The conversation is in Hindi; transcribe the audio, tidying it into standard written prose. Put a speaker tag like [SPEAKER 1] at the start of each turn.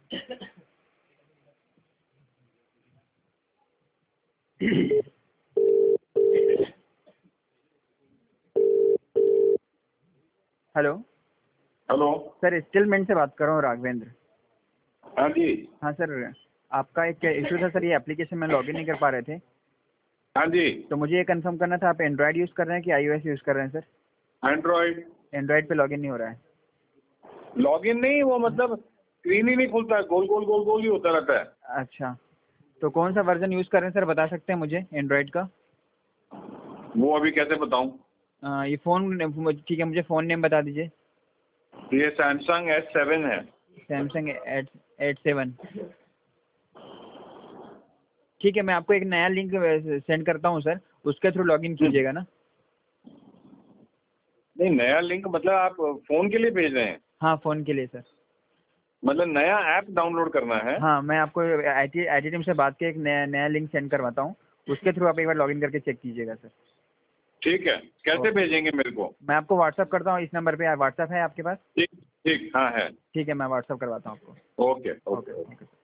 [SPEAKER 1] हेलो।
[SPEAKER 2] हेलो।
[SPEAKER 1] सर स्टीलमेंट से बात कर रहा हूँ, राघवेंद्र।
[SPEAKER 2] हाँ जी।
[SPEAKER 1] हाँ सर, आपका एक इशू था सर, ये एप्लीकेशन में लॉगिन नहीं कर पा रहे थे।
[SPEAKER 2] हाँ जी।
[SPEAKER 1] तो मुझे ये कंफर्म करना था, आप एंड्रॉयड यूज़ कर रहे हैं कि iOS यूज़ कर रहे हैं सर?
[SPEAKER 2] एंड्रॉइड।
[SPEAKER 1] एंड्रॉयड पे लॉगिन नहीं हो रहा है?
[SPEAKER 2] लॉगिन नहीं, वो मतलब स्क्रीन ही नहीं खुलता है, गोल गोल गोल गोल ही होता रहता है।
[SPEAKER 1] अच्छा, तो कौन सा वर्जन यूज़ कर रहे हैं सर, बता सकते हैं मुझे एंड्रॉयड का?
[SPEAKER 2] वो अभी कैसे बताऊं?
[SPEAKER 1] ये फ़ोन, ठीक है, मुझे फ़ोन नेम बता दीजिए।
[SPEAKER 2] ये सैमसंग S7 है।
[SPEAKER 1] Samsung S7। ठीक है, मैं आपको एक नया लिंक सेंड करता हूँ सर, उसके थ्रू लॉगिन कीजिएगा ना?
[SPEAKER 2] नहीं, नया लिंक मतलब आप फोन के लिए भेज रहे हैं?
[SPEAKER 1] हाँ, फ़ोन के लिए सर।
[SPEAKER 2] मतलब नया ऐप डाउनलोड करना है?
[SPEAKER 1] हाँ, मैं आपको IT टीम से बात के एक नया लिंक सेंड करवाता हूँ, उसके थ्रू आप एक बार लॉगिन करके चेक कीजिएगा सर।
[SPEAKER 2] ठीक है, कैसे
[SPEAKER 1] ओके,
[SPEAKER 2] भेजेंगे मेरे को?
[SPEAKER 1] मैं आपको व्हाट्सअप करता हूँ, इस नंबर पे व्हाट्सअप है आपके पास?
[SPEAKER 2] ठीक ठीक, हाँ है।
[SPEAKER 1] ठीक है, मैं व्हाट्सअप करवाता हूँ आपको।
[SPEAKER 2] Okay
[SPEAKER 1] okay
[SPEAKER 2] okay.
[SPEAKER 1] ओके।